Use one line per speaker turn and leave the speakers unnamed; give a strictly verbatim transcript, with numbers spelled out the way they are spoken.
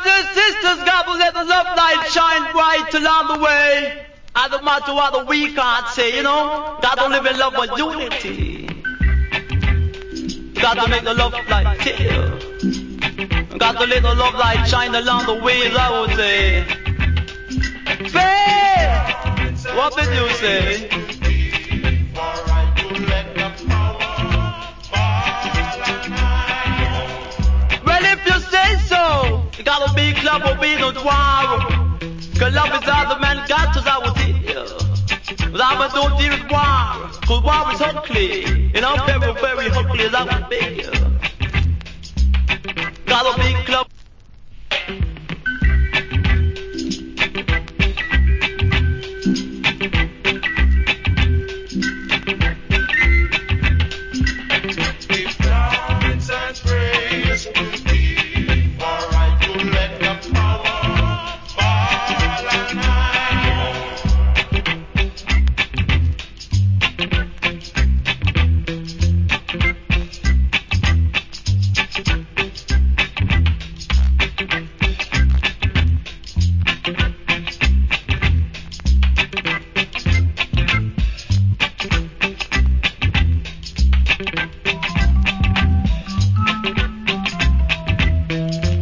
Brothers and sisters, God will let the love light shine bright along the way. And no matter what the we can't say, you know, God don't live in love but unity. God to make the love light clear. God to let the love light shine along the way, I would say. Faith, what did you say? Well, if you say so, you gotta be club or be no war. Cause love is all the man got to I would say. Love don't deal with war. Cause war is ugly. You know, very, very ugly as I would be. Gotta be club.